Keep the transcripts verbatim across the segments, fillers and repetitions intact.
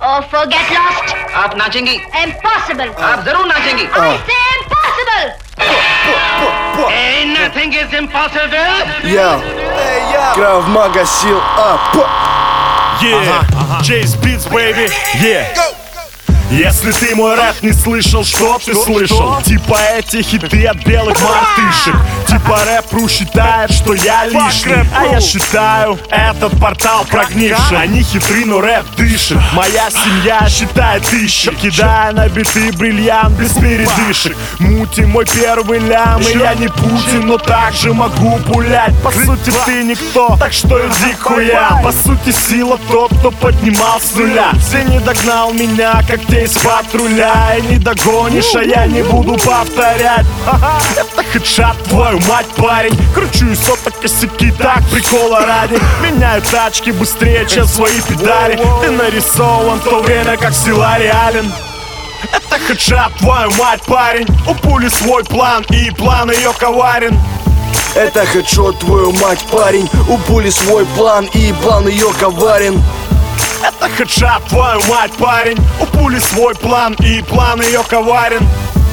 Oh, forget lost. आप नाचेंगी? Impossible. आप जरूर नाचेंगी। I say impossible. Ain't nothing is impossible. Yeah, Krav Maga Seal Up. Yeah, Chase Beats, baby. Yeah. Если ты мой рэп не слышал, что ты слышал? Типа эти хиты от белых мартышек. Типа рэп-ру считает, что я лишний, а я считаю этот портал прогнивший. Они хитры, но рэп дышит. Моя семья считает тысячи, кидая на биты бриллиант без передышек. Мути мой первый лям, и я не Путин, но также могу пулять. По сути ты никто, так что иди к хуям. По сути сила тот, кто поднимал с нуля. Ты не догнал меня, как те из патруля. И не догонишь, а я не буду повторять. Это хедшот, твою мать, парень. Кручу из соток косяки, так прикола ради. Меняю тачки быстрее, чем свои педали. Ты нарисован в то время, как сила реален. Это хедшот, твою мать, парень. У пули свой план, и план ее коварен. Это хедшот, твою мать, парень. У пули свой план, и план ее коварен. Это хедшот, твою мать, парень. У пули свой план, и план ее коварен.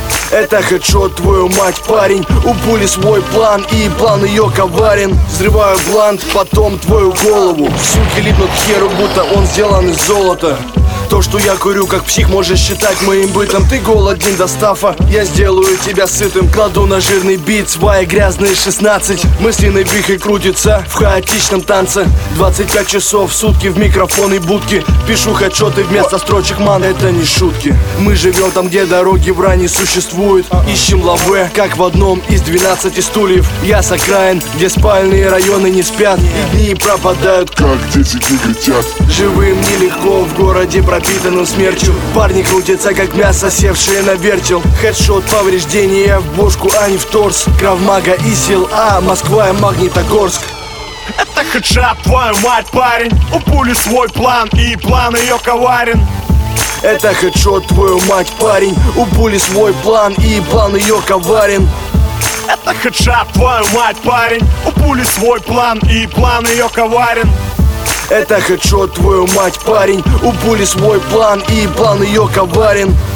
Это хедшот, твою мать, парень. У пули свой план, и план ее коварен. Взрываю блант, потом твою голову. Суки липнут к херу, будто он сделан из золота. То, что я курю, как псих, можешь считать моим бытом. Ты голоден до стафа, я сделаю тебя сытым. Кладу на жирный бит свои грязные шестнадцать. Мысленный вихрь крутится в хаотичном танце. Двадцать пять часов в сутки в микрофон и будки. Пишу хедшоты вместо строчек, ман, это не шутки. Мы живем там, где дороги в ране существуют. Ищем лаве, как в одном из двенадцати стульев. Я с окраин, где спальные районы не спят. И дни пропадают, как дети негритят. Живым нелегко в городе пропитанным смертью. Парни крутятся, как мясо, севшие на вертел. Хедшот, повреждения в бошку, а не в торс. Крав Мага и Сил А, Москва и Магнитогорск. Это хедшот, твою мать, парень. У пули свой план, и план ее коварен. Это хедшот, твою мать, парень. У пули свой план, и план ее коварен. Это хедшот, твою мать, парень. У пули свой план, и план ее коварен. Это хедшот, твою мать, парень. У пули свой план, и план ее коварен.